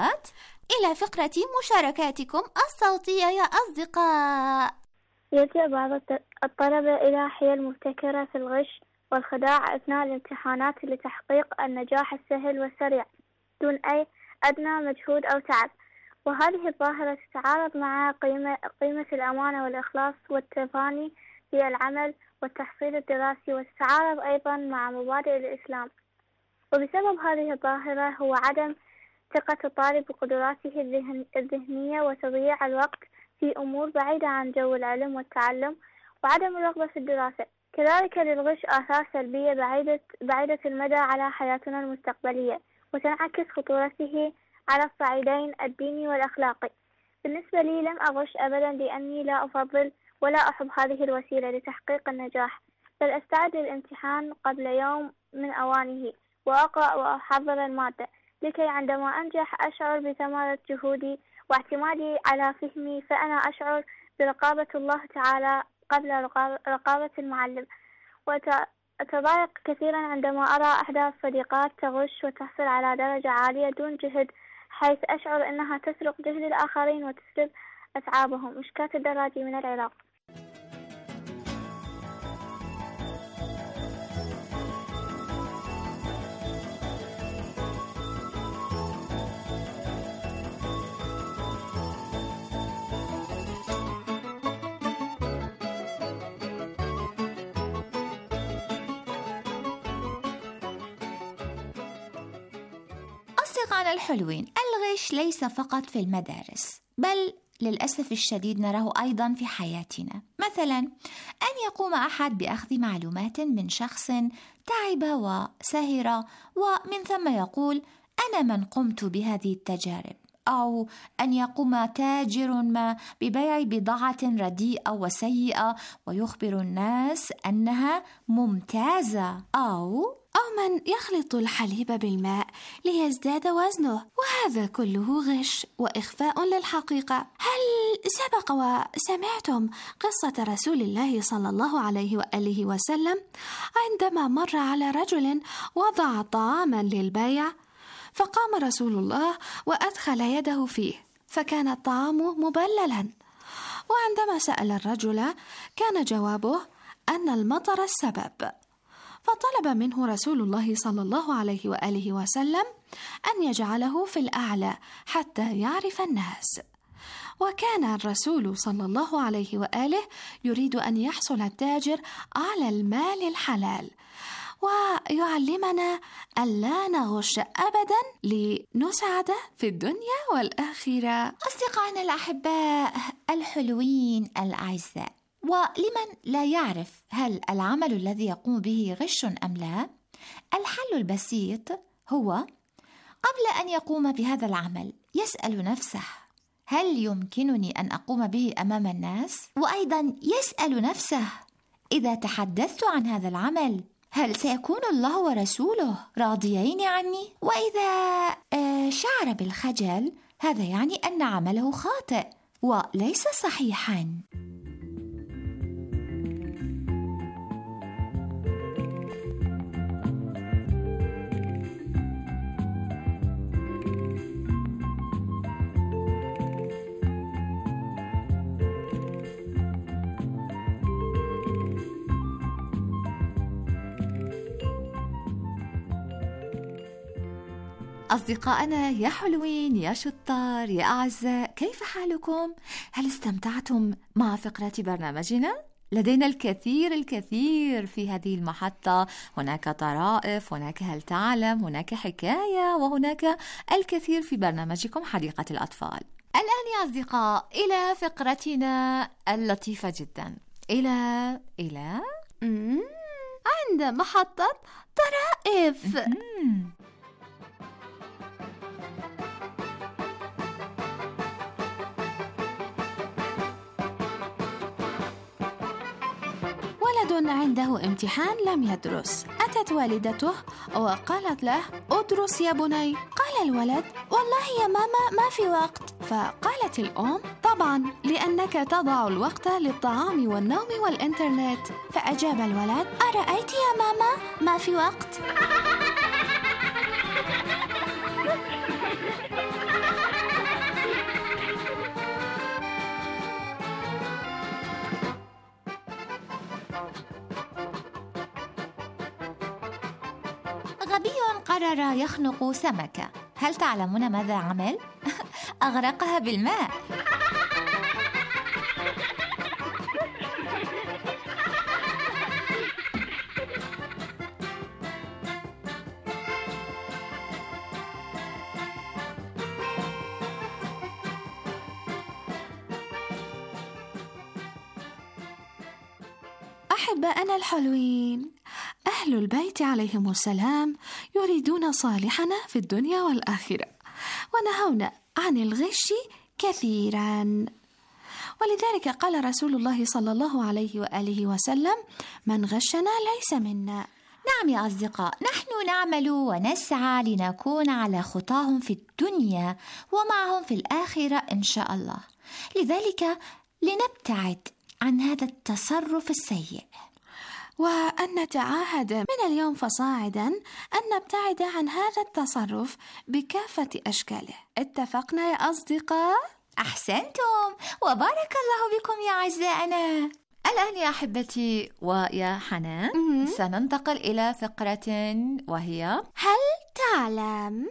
Speaker 5: فقرة
Speaker 9: مشاركاتكم الصوتية يا أصدقاء.
Speaker 13: يلجأ بعض الطلبة إلى حيل مبتكرة في الغش والخداع أثناء الامتحانات لتحقيق النجاح السهل والسريع دون أي أدنى مجهود أو تعب، وهذه الظاهرة تتعارض مع قيمة الأمانة والإخلاص والتفاني في العمل والتحصيل الدراسي، وتتعارض أيضا مع مبادئ الإسلام. وبسبب هذه الظاهرة هو عدم ثقة الطالب بقدراته الذهنية وتضييع الوقت في أمور بعيدة عن جو العلم والتعلم وعدم الرغبة في الدراسة. كذلك للغش آثار سلبية بعيدة المدى على حياتنا المستقبلية، وتنعكس خطورته على الصعيدين الديني والأخلاقي. بالنسبة لي لم أغش أبدا، لأني لا أفضل ولا أحب هذه الوسيلة لتحقيق النجاح، بل أستعد للامتحان قبل يوم من أوانه وأقرأ وأحضر المادة، لكي عندما أنجح أشعر بثمرة جهودي واعتمادي على فهمي، فأنا أشعر برقابة الله تعالى قبل رقابة المعلم. وأتضايق كثيرا عندما أرى إحدى الصديقات تغش وتحصل على درجة عالية دون جهد، حيث أشعر أنها تسرق جهد الآخرين وتسلب أتعابهم. مشكاة الدراجي من العراق.
Speaker 5: أصدقائنا الحلوين، الغش ليس فقط في المدارس، بل للأسف الشديد نراه أيضا في حياتنا. مثلا أن يقوم أحد بأخذ معلومات من شخص تعب وسهر، ومن ثم يقول أنا من قمت بهذه التجارب، أو أن يقوم تاجر ما ببيع بضاعة رديئة وسيئة ويخبر الناس أنها ممتازة، أو
Speaker 4: من يخلط الحليب بالماء ليزداد وزنه، وهذا كله غش وإخفاء للحقيقة. هل سبق وسمعتم قصة رسول الله صلى الله عليه وآله وسلم عندما مر على رجل وضع طعاما للبيع، فقام رسول الله وأدخل يده فيه فكان الطعام مبللا، وعندما سأل الرجل كان جوابه أن المطر السبب، فطلب منه رسول الله صلى الله عليه وآله وسلم أن يجعله في الأعلى حتى يعرف الناس. وكان الرسول صلى الله عليه وآله يريد أن يحصل التاجر على المال الحلال، ويعلمنا ألا نغش أبدا لنسعد في الدنيا والآخرة.
Speaker 5: أصدقائنا الأحباء الحلوين الأعزاء، ولمن لا يعرف هل العمل الذي يقوم به غش أم لا، الحل البسيط هو قبل أن يقوم بهذا العمل يسأل نفسه: هل يمكنني أن أقوم به أمام الناس؟ وأيضا يسأل نفسه: إذا تحدثت عن هذا العمل هل سيكون الله ورسوله راضيين عني؟ وإذا شعر بالخجل، هذا يعني أن عمله خاطئ وليس صحيحا. أصدقائنا يا حلوين يا شطار يا أعزاء، كيف حالكم؟ هل استمتعتم مع فقرة برنامجنا؟ لدينا الكثير في هذه المحطة، هناك طرائف، هناك هل تعلم، هناك حكاية، وهناك الكثير في برنامجكم حديقة الأطفال. الآن يا أصدقاء إلى فقرتنا اللطيفة جدا، إلى
Speaker 9: عند محطة طرائف.
Speaker 4: ولد عنده امتحان لم يدرس، أتت والدته وقالت له: ادرس يا بني. قال الولد: والله يا ماما ما في وقت. فقالت الأم: طبعا لأنك تضع الوقت للطعام والنوم والإنترنت. فأجاب الولد: أرأيت يا ماما ما في وقت؟
Speaker 5: غبي قرر يخنق سمكة. هل تعلمون ماذا عمل؟ أغرقها بالماء.
Speaker 4: أحبائنا الحلوين، أهل البيت عليهم السلام يريدون صالحنا في الدنيا والآخرة، ونهونا عن الغش كثيرا. ولذلك قال رسول الله صلى الله عليه وآله وسلم: من غشنا ليس منا.
Speaker 5: نعم يا أصدقاء، نحن نعمل ونسعى لنكون على خطاهم في الدنيا ومعهم في الآخرة إن شاء الله. لذلك لنبتعد عن هذا التصرف السيء،
Speaker 4: وأن نتعاهد من اليوم فصاعدا أن نبتعد عن هذا التصرف بكافة أشكاله. اتفقنا يا أصدقاء؟
Speaker 5: أحسنتم، وبارك الله بكم يا أعزائنا. الآن يا أحبتي ويا حنان سننتقل إلى فقرة وهي
Speaker 9: هل تعلم؟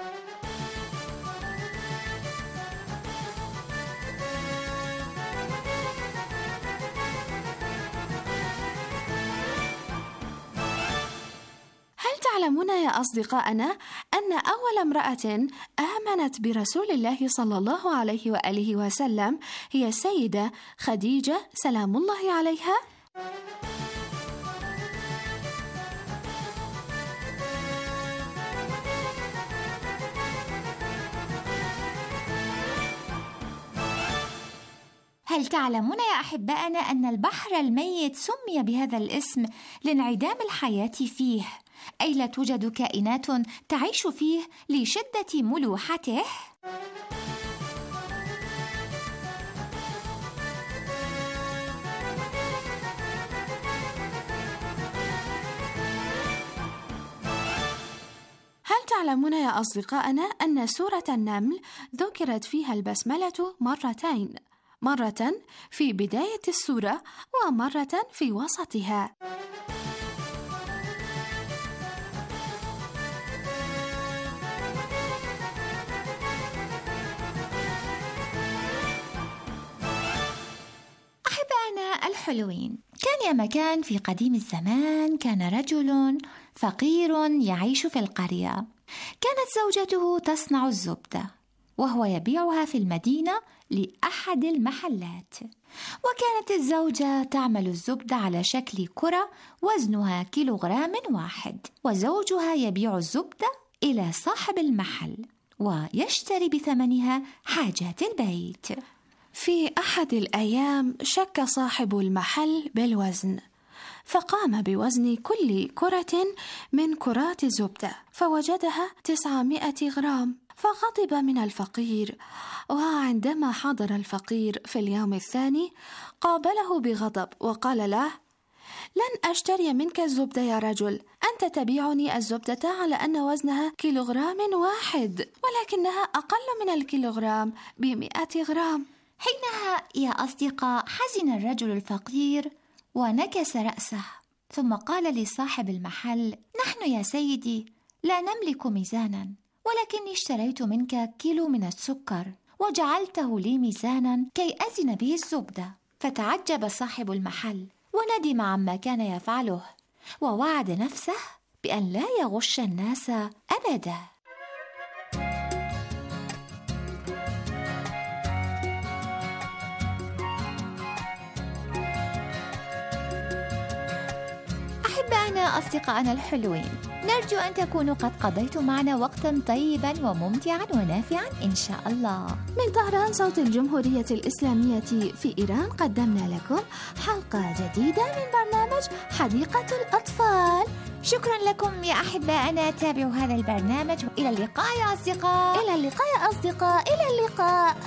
Speaker 4: تعلمون يا أصدقائنا أن أول امرأة آمنت برسول الله صلى الله عليه وآله وسلم هي السيدة خديجة سلام الله عليها؟
Speaker 5: هل تعلمون يا أحبائنا أن البحر الميت سمي بهذا الاسم لانعدام الحياة فيه، أي لا توجد كائنات تعيش فيه لشدة ملوحته؟
Speaker 4: هل تعلمون يا أصدقائنا أن سورة النمل ذكرت فيها البسملة مرتين، مرة في بداية السورة ومرة في وسطها؟
Speaker 5: الحلوين، كان يا مكان في قديم الزمان كان رجل فقير يعيش في القرية. كانت زوجته تصنع الزبدة وهو يبيعها في المدينة لأحد المحلات. وكانت الزوجة تعمل الزبدة على شكل كرة وزنها 1 كيلوغرام، وزوجها يبيع الزبدة إلى صاحب المحل ويشتري بثمنها حاجات البيت.
Speaker 4: في أحد الأيام شك صاحب المحل بالوزن، فقام بوزن كل كرة من كرات الزبدة فوجدها 900 غرام، فغضب من الفقير. وعندما حضر الفقير في اليوم الثاني قابله بغضب وقال له: لن أشتري منك الزبدة يا رجل، أنت تبيعني الزبدة على أن وزنها 1 كيلوغرام ولكنها أقل من 1 كيلوغرام ب100 غرام.
Speaker 5: حينها يا أصدقاء حزن الرجل الفقير ونكس رأسه، ثم قال لصاحب المحل: نحن يا سيدي لا نملك ميزانا، ولكني اشتريت منك كيلو من السكر وجعلته لي ميزانا كي أزن به الزبدة. فتعجب صاحب المحل وندم عما كان يفعله، ووعد نفسه بأن لا يغش الناس أبدا. أحبائنا أصدقائنا الحلوين، نرجو أن تكونوا قد قضيتم معنا وقتا طيبا وممتعا ونافعا إن شاء الله.
Speaker 4: من طهران صوت الجمهورية الإسلامية في إيران قدمنا لكم حلقة جديدة من برنامج حديقة الأطفال.
Speaker 5: شكرا لكم يا أحبائنا، تابعوا هذا البرنامج. إلى اللقاء يا أصدقاء.
Speaker 4: إلى اللقاء يا أصدقاء. إلى اللقاء.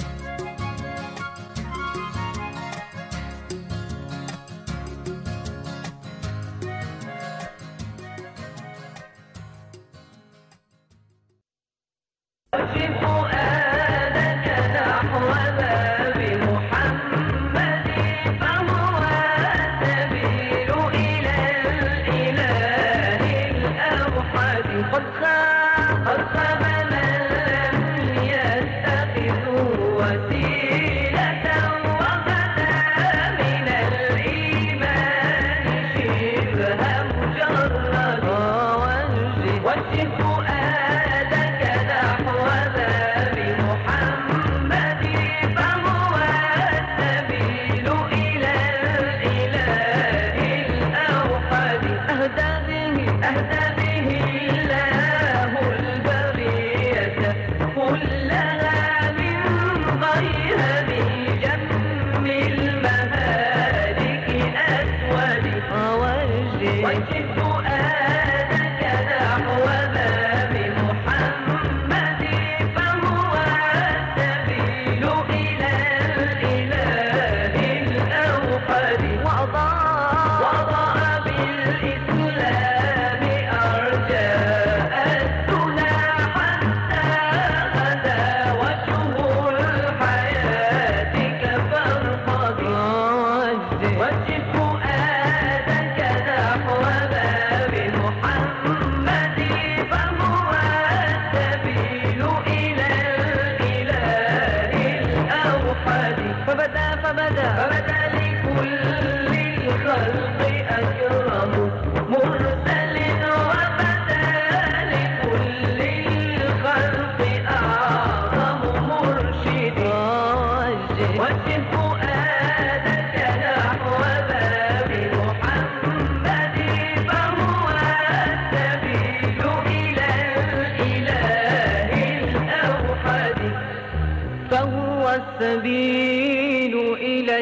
Speaker 14: السبيل إلى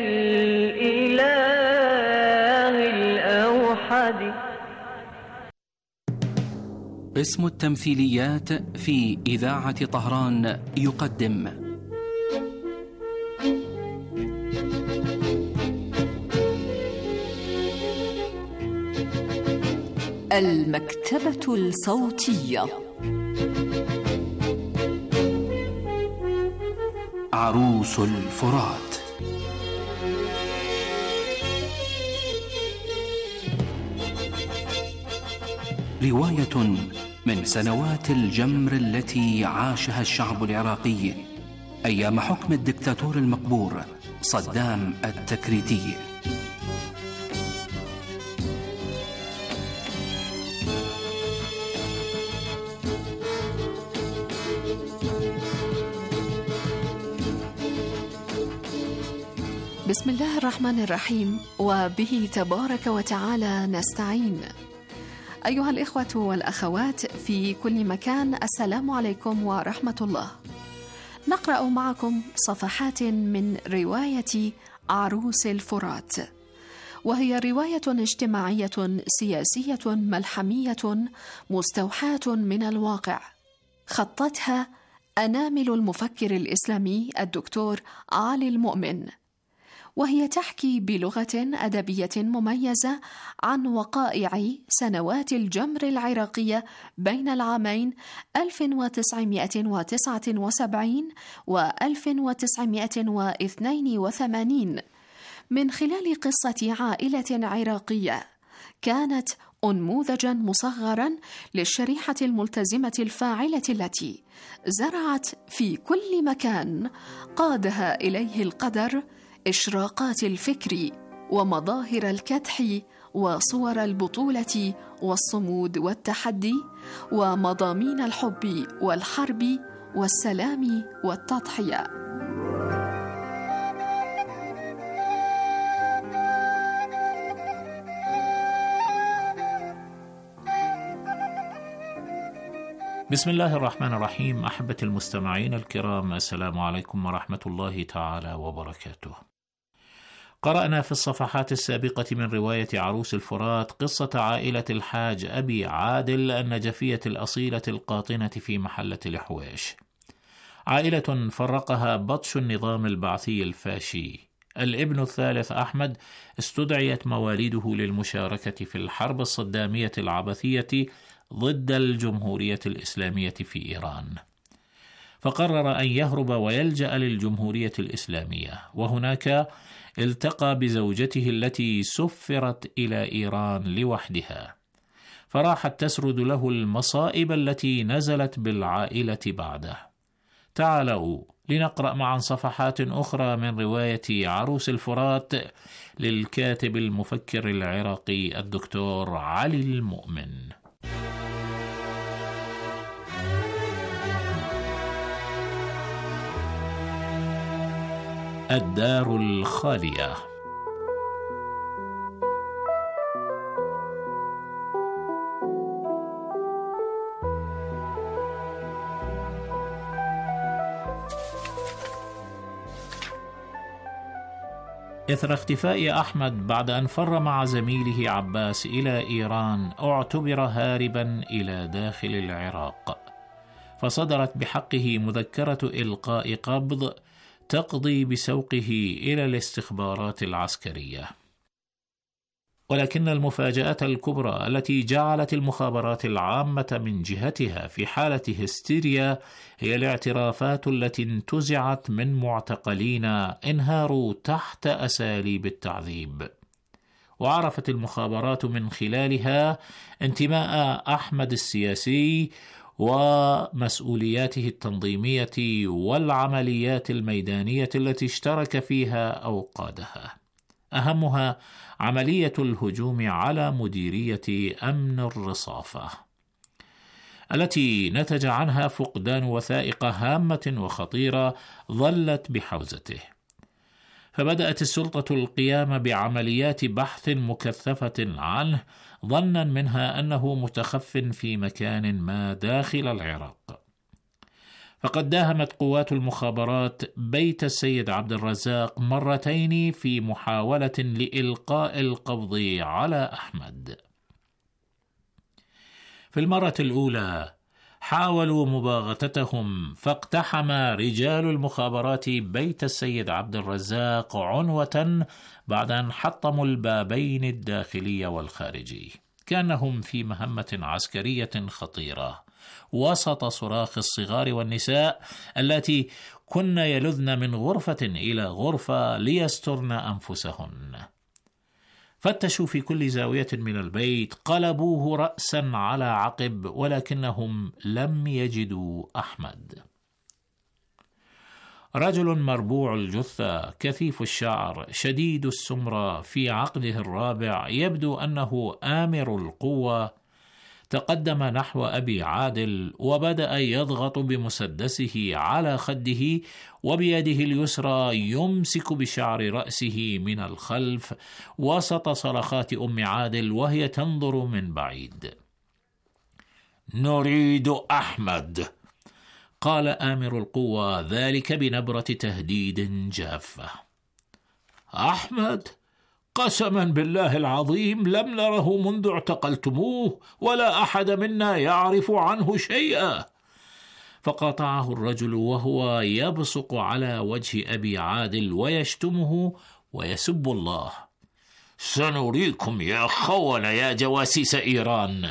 Speaker 14: الإله الأوحد.
Speaker 15: اسم التمثيليات في إذاعة طهران يقدم
Speaker 2: المكتبة الصوتية.
Speaker 15: عروس الفرات. رواية من سنوات الجمر التي عاشها الشعب العراقي أيام حكم الدكتاتور المقبور صدام التكريتي.
Speaker 16: بسم الله الرحمن الرحيم، وبه تبارك وتعالى نستعين. أيها الإخوة والأخوات في كل مكان، السلام عليكم ورحمة الله. نقرأ معكم صفحات من رواية عروس الفرات، وهي رواية اجتماعية سياسية ملحمية مستوحاة من الواقع، خطتها أنامل المفكر الإسلامي الدكتور علي المؤمن، وهي تحكي بلغة أدبية مميزة عن وقائع سنوات الجمر العراقية بين العامين 1979 و 1982 من خلال قصة عائلة عراقية كانت أنموذجا مصغرا للشريحة الملتزمة الفاعلة التي زرعت في كل مكان قادها إليه القدر إشراقات الفكر ومظاهر الكدح وصور البطولة والصمود والتحدي ومضامين الحب والحرب والسلام والتضحية.
Speaker 17: بسم الله الرحمن الرحيم. أحبة المستمعين الكرام، السلام عليكم ورحمة الله تعالى وبركاته. قرأنا في الصفحات السابقة من رواية عروس الفرات قصة عائلة الحاج أبي عادل النجفية الأصيلة القاطنة في محلة الحويش، عائلة فرقها بطش النظام البعثي الفاشي. الابن الثالث أحمد استدعيت مواليده للمشاركة في الحرب الصدامية العبثية ضد الجمهورية الإسلامية في إيران، فقرر أن يهرب ويلجأ للجمهورية الإسلامية، وهناك التقى بزوجته التي سفرت إلى إيران لوحدها، فراحت تسرد له المصائب التي نزلت بالعائلة بعده. تعالوا لنقرأ معا صفحات أخرى من رواية عروس الفرات للكاتب المفكر العراقي الدكتور علي المؤمن. الدار الخالية. إثر اختفاء أحمد بعد أن فر مع زميله عباس إلى إيران، اعتبر هاربا إلى داخل العراق، فصدرت بحقه مذكرة إلقاء قبض تقضي بسوقه إلى الاستخبارات العسكرية. ولكن المفاجأة الكبرى التي جعلت المخابرات العامة من جهتها في حالة هستيريا هي الاعترافات التي انتزعت من معتقلين انهاروا تحت أساليب التعذيب، وعرفت المخابرات من خلالها انتماء أحمد السياسي ومسؤولياته التنظيمية والعمليات الميدانية التي اشترك فيها أو قادها، أهمها عملية الهجوم على مديرية أمن الرصافة التي نتج عنها فقدان وثائق هامة وخطيرة ظلت بحوزته. فبدأت السلطة القيام بعمليات بحث مكثفة عنه، ظنا منها أنه متخف في مكان ما داخل العراق. فقد داهمت قوات المخابرات بيت السيد عبد الرزاق مرتين في محاولة لإلقاء القبض على أحمد. في المرة الأولى حاولوا مباغتتهم، فاقتحم رجال المخابرات بيت السيد عبد الرزاق عنوة بعد أن حطموا البابين الداخلي والخارجي، كأنهم في مهمة عسكرية خطيرة، وسط صراخ الصغار والنساء التي كن يلذن من غرفة إلى غرفة ليسترن أنفسهن. فتشوا في كل زاوية من البيت، قلبوه رأسا على عقب، ولكنهم لم يجدوا أحمد. رجل مربوع الجثة، كثيف الشعر، شديد السمرة، في عقده الرابع، يبدو أنه آمر القوة، تقدم نحو أبي عادل وبدأ يضغط بمسدسه على خده، وبيده اليسرى يمسك بشعر رأسه من الخلف وسط صرخات أم عادل وهي تنظر من بعيد. نريد أحمد، قال آمر القوة، ذلك بنبرة تهديد جافة. أحمد؟ قسما بالله العظيم لم نره منذ اعتقلتموه، ولا أحد منا يعرف عنه شيئا. فقاطعه الرجل وهو يبصق على وجه أبي عادل ويشتمه ويسب الله. سنريكم يا خونة يا جواسيس إيران.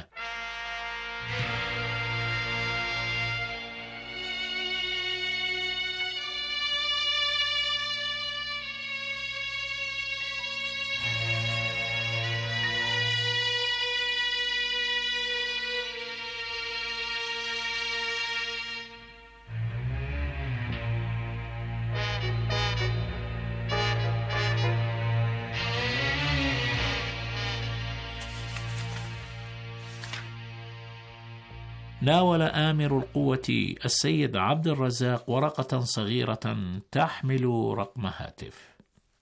Speaker 17: ناول آمر القوة السيد عبد الرزاق ورقة صغيرة تحمل رقم هاتف.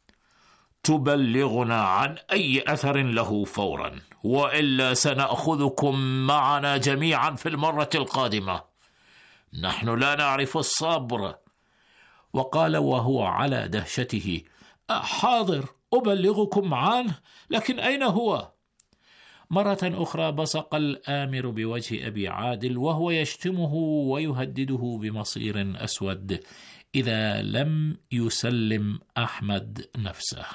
Speaker 17: تبلغنا عن أي أثر له فورا، وإلا سنأخذكم معنا جميعا في المرة القادمة. نحن لا نعرف الصبر. وقال وهو على دهشته: حاضر، أبلغكم عنه، لكن أين هو؟ مرة أخرى بصق الآمر بوجه أبي عادل وهو يشتمه ويهدده بمصير أسود إذا لم يسلم أحمد نفسه.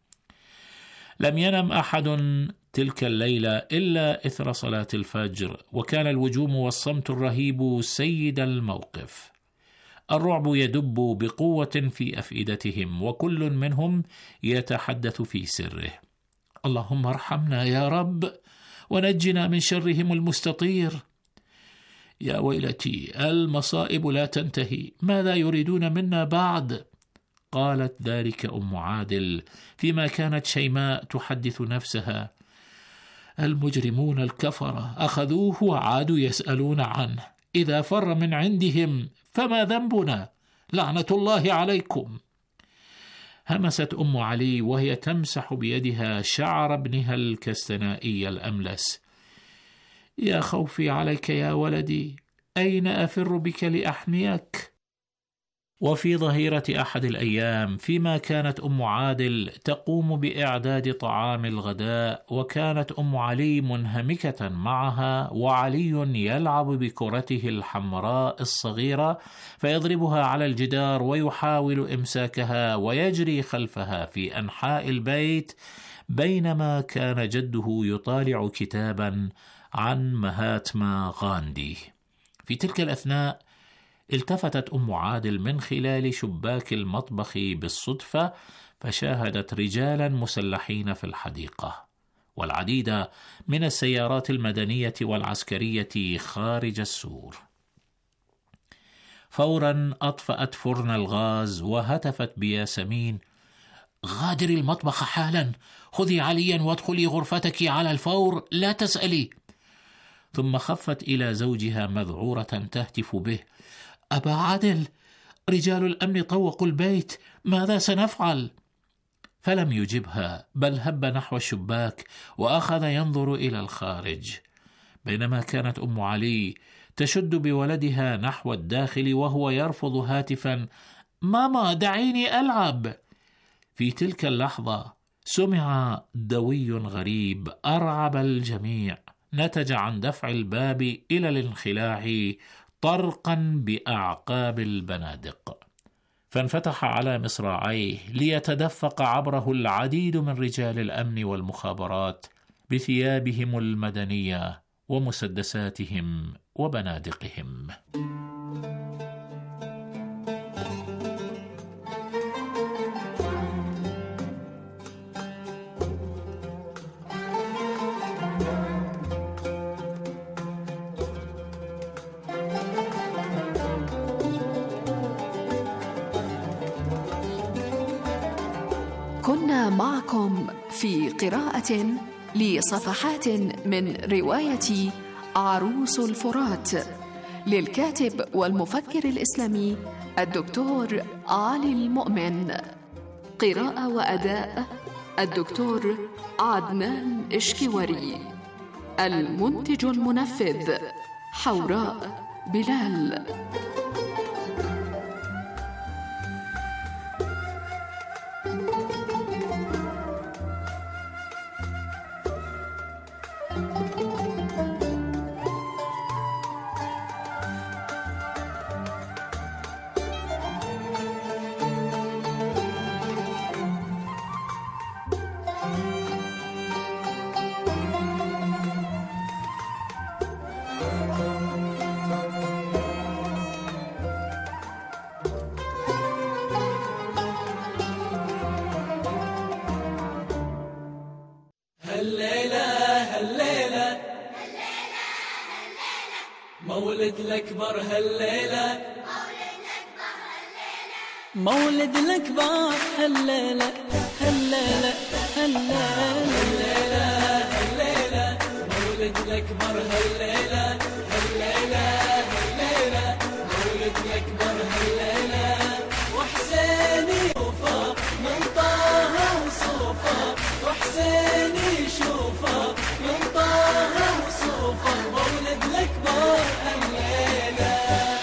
Speaker 17: لم ينم أحد تلك الليلة إلا إثر صلاة الفجر، وكان الوجوم والصمت الرهيب سيد الموقف. الرعب يدب بقوة في أفئدتهم، وكل منهم يتحدث في سره: اللهم ارحمنا يا رب ونجنا من شرهم المستطير. يا ويلتي، المصائب لا تنتهي، ماذا يريدون منا بعد؟ قالت ذلك أم عادل فيما كانت شيماء تحدث نفسها: المجرمون الكفرة أخذوه وعادوا يسألون عنه، إذا فر من عندهم فما ذنبنا؟ لعنة الله عليكم. همست أم علي وهي تمسح بيدها شعر ابنها الكستنائي الأملس: يا خوفي عليك يا ولدي، أين أفر بك لأحميك؟ وفي ظهيرة أحد الأيام، فيما كانت أم عادل تقوم بإعداد طعام الغداء، وكانت أم علي منهمكة معها، وعلي يلعب بكرته الحمراء الصغيرة فيضربها على الجدار ويحاول إمساكها ويجري خلفها في أنحاء البيت، بينما كان جده يطالع كتابا عن مهاتما غاندي. في تلك الأثناء التفتت أم عادل من خلال شباك المطبخ بالصدفة، فشاهدت رجالا مسلحين في الحديقة، والعديد من السيارات المدنية والعسكرية خارج السور. فورا أطفأت فرن الغاز وهتفت بياسمين: غادري المطبخ حالا، خذي عليا وادخلي غرفتك على الفور، لا تسألي. ثم خفت إلى زوجها مذعورة تهتف به: أبا عادل، رجال الأمن طوقوا البيت، ماذا سنفعل؟ فلم يجبها، بل هب نحو الشباك وأخذ ينظر إلى الخارج، بينما كانت أم علي تشد بولدها نحو الداخل وهو يرفض هاتفا: ماما دعيني ألعب. في تلك اللحظة سمع دوي غريب أرعب الجميع، نتج عن دفع الباب إلى الانخلاع طرقا بأعقاب البنادق، فانفتح على مصراعيه ليتدفق عبره العديد من رجال الأمن والمخابرات بثيابهم المدنية ومسدساتهم وبنادقهم.
Speaker 16: كنا معكم في قراءة لصفحات من رواية عروس الفرات، للكاتب والمفكر الإسلامي الدكتور علي المؤمن. قراءة وأداء الدكتور عدنان إشكيوري. المنتج المنفذ حوراء بلال.
Speaker 18: مولد الأكبر هالليلة، مولد الأكبر هالليلة، هالليلة هالليلة هالليلة، مولد الأكبر هالليلة، هالليلة هالليلة، مولد الأكبر هالليلة، وحسين يشوفه من طه وصوفه، وحسين يشوفه من طه وصوفه، مولد الأكبر هالليلة.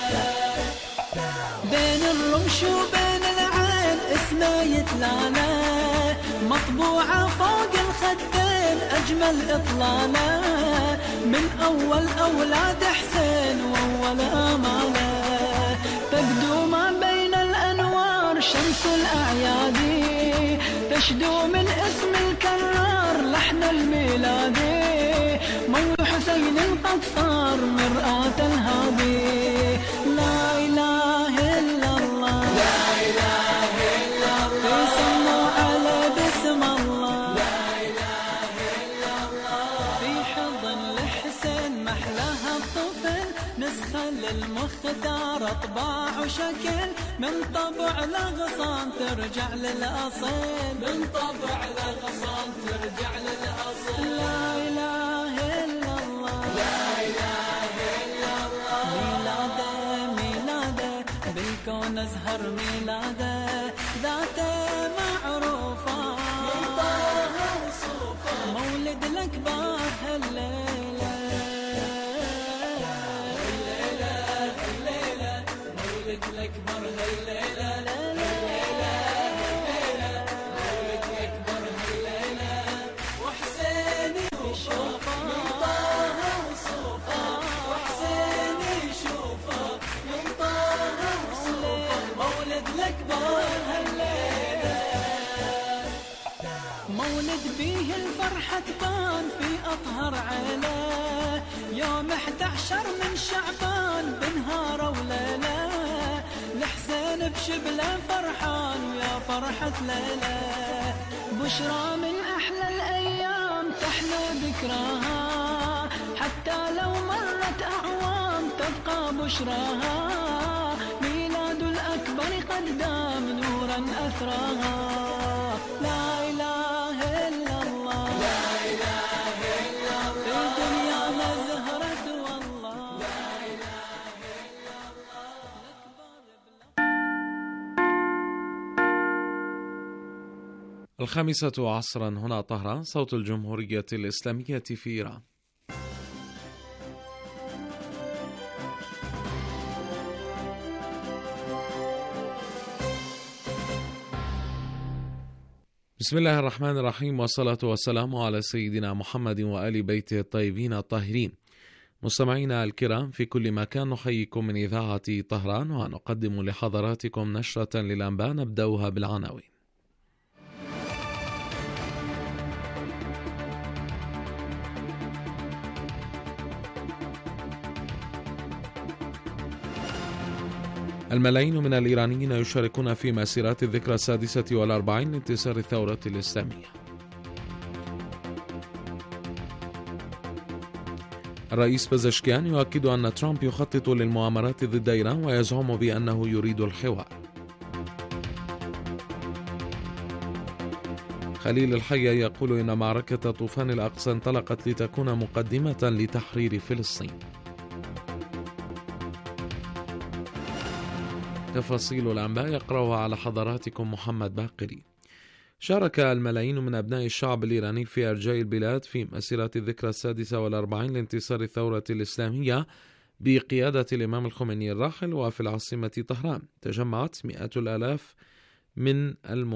Speaker 18: بين الرمش وبين العين اسمه يتلانا، مطبوعة فوق الخدين أجمل إطلالة، من أول أولاد حسين وأول آماله، تبدو ما بين الأنوار شمس الأعيادي، تشدو من اسم الكرار لحن الميلادي، مولد حسين قد صار مرآة الهادي. لا إله إلا الله، لا إله إلا الله، يسموا على باسم الله، لا إله إلا الله، في حضن لحسين محلاها الطفل، نسخة للمختار أطباع وشكل، من طبع لغصان ترجع للأصيل، من طبع لغصان ترجع للأصيل. لا إله إلا الله، لا إله إلا الله، ميلاده ميلاده بالكون أزهر ميلاده، ذاته معروفة من طه وصوفه، مولد الأكبر هالليلة، هالليلة هالليلة، مولد الأكبر هالليلة، هالليلة هالليلة، مولد الأكبر هالليلة، وحسين يشوفه من طه وصوفه، وحسين يشوفه من طه وصوفه، مولد الأكبر هالليلة. مولد بيه الفرحة تبان في أطهر عيله، يوم 11 من شعبان بنهار وليلة، لحسين بشبله فرحان ويا فرحة ليلة، بشرى من أحلى الأيام تحلى ذكراها، حتى لو مرت أعوام تبقى بشراها، ميلاد الأكبر قدام نورا أثراها. لا إله إلا الله، لا إله إلا الله، في دنيانا زهرة والله، لا إله إلا الله.
Speaker 1: 5 عصرا هنا طهران، صوت الجمهورية الإسلامية في إيران. بسم الله الرحمن الرحيم، والصلاة والسلام على سيدنا محمد وآل بيته الطيبين الطاهرين. مستمعينا الكرام في كل مكان، نحييكم من إذاعة طهران، ونقدم لحضراتكم نشرة للأنباء نبدأها بالعناوين. الملايين من الإيرانيين يشاركون في مسيرات الذكرى 46 لانتصار الثورة الإسلامية. الرئيس بزشكيان يؤكد أن ترامب يخطط للمؤامرات ضد إيران ويزعم بأنه يريد الحوار. خليل الحية يقول إن معركة طوفان الأقصى انطلقت لتكون مقدمة لتحرير فلسطين. تفاصيل الأنباء يقرأها على حضراتكم محمد باقري. شارك الملايين من أبناء الشعب الإيراني في أرجاء البلاد في مسيرة الذكرى 46 لانتصار الثورة الإسلامية بقيادة الإمام الخميني الراحل، وفي العاصمة طهران تجمعت مئات الآلاف من